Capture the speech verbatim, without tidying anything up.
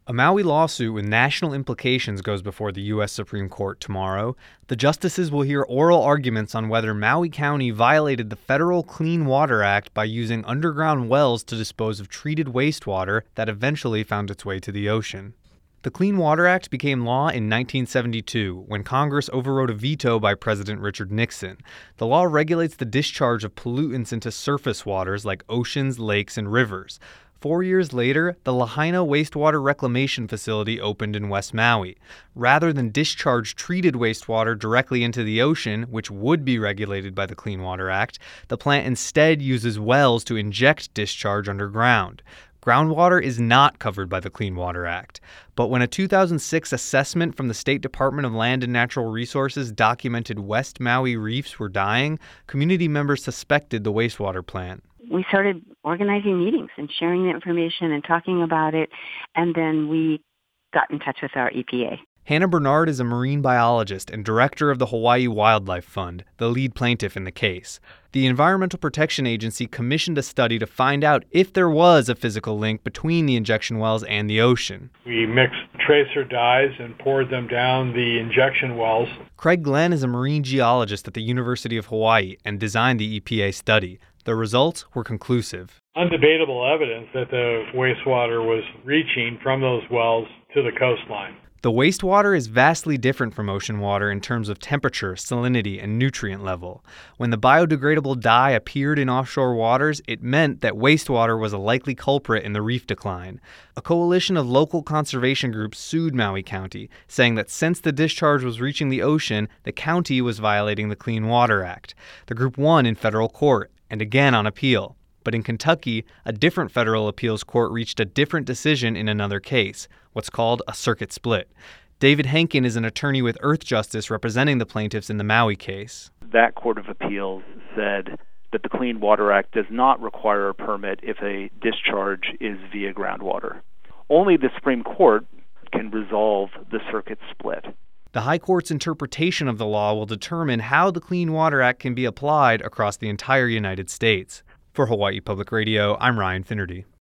A Maui lawsuit with national implications goes before the U S Supreme Court tomorrow. The justices will hear oral arguments on whether Maui County violated the Federal Clean Water Act by using underground wells to dispose of treated wastewater that eventually found its way to the ocean. The Clean Water Act became law in nineteen seventy-two when Congress overrode a veto by President Richard Nixon. The law regulates the discharge of pollutants into surface waters like oceans, lakes, and rivers. Four years later, the Lahaina Wastewater Reclamation Facility opened in West Maui. Rather than discharge treated wastewater directly into the ocean, which would be regulated by the Clean Water Act, the plant instead uses wells to inject discharge underground. Groundwater is not covered by the Clean Water Act. But when a two thousand six assessment from the State Department of Land and Natural Resources documented West Maui reefs were dying, community members suspected the wastewater plant. We started organizing meetings and sharing the information and talking about it, and then we got in touch with our E P A. Hannah Bernard is a marine biologist and director of the Hawaii Wildlife Fund, the lead plaintiff in the case. The Environmental Protection Agency commissioned a study to find out if there was a physical link between the injection wells and the ocean. We mixed tracer dyes and poured them down the injection wells. Craig Glenn is a marine geologist at the University of Hawaii and designed the E P A study. The results were conclusive. Undebatable evidence that the wastewater was reaching from those wells to the coastline. The wastewater is vastly different from ocean water in terms of temperature, salinity, and nutrient level. When the biodegradable dye appeared in offshore waters, it meant that wastewater was a likely culprit in the reef decline. A coalition of local conservation groups sued Maui County, saying that since the discharge was reaching the ocean, the county was violating the Clean Water Act. The group won in federal court, and again on appeal. But in Kentucky, a different federal appeals court reached a different decision in another case, what's called a circuit split. David Henkin is an attorney with Earthjustice representing the plaintiffs in the Maui case. That Court of Appeals said that the Clean Water Act does not require a permit if a discharge is via groundwater. Only the Supreme Court can resolve the circuit split. The High Court's interpretation of the law will determine how the Clean Water Act can be applied across the entire United States. For Hawaii Public Radio, I'm Ryan Finnerty.